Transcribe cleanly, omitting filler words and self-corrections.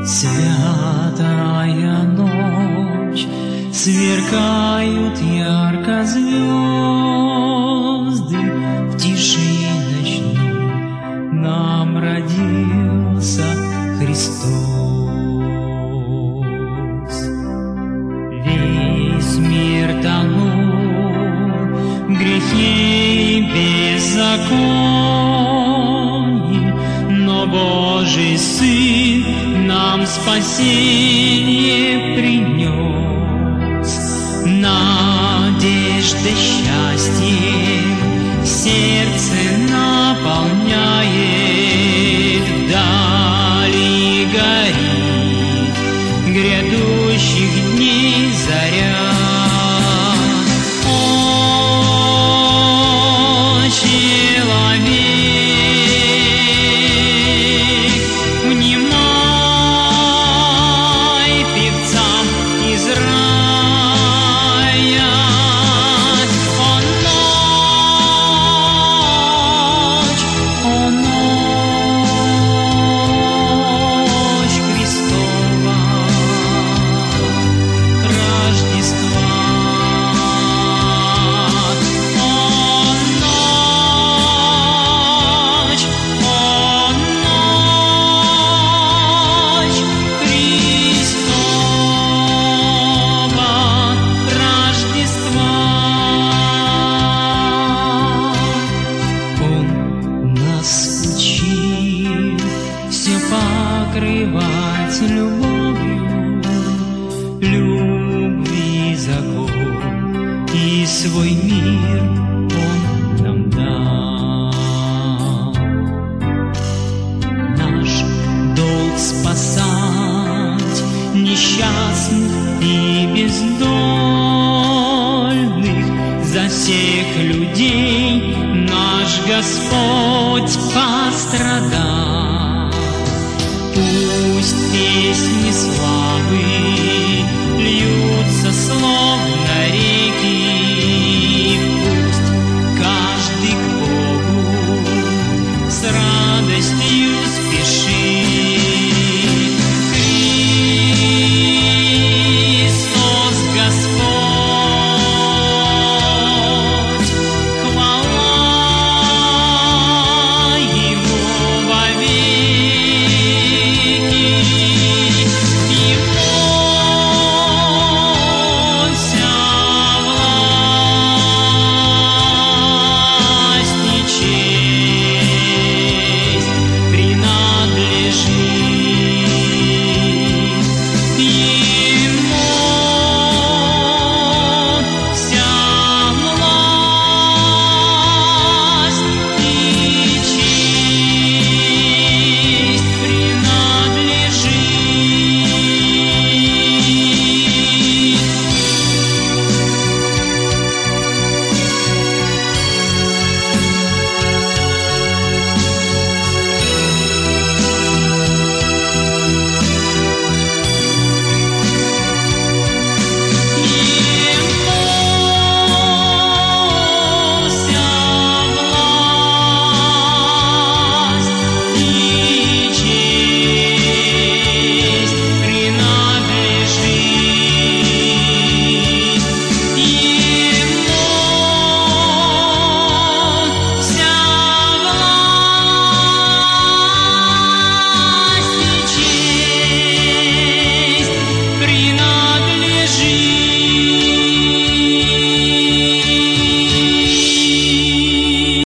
Святая ночь, сверкают ярко звезды, в тиши ночной нам родился Христос. Весь мир тонул в грехе и беззаконии, но Божий Сын нам спасение принес. Надежда, счастье сердце наполняет, вдали горит грядущих дней заря. Покрывать любовью, любви закон, и свой мир Он нам дал. Наш долг спасать несчастных и бездольных, за всех людей наш Господь пострадал. Пусть песни славы льются словно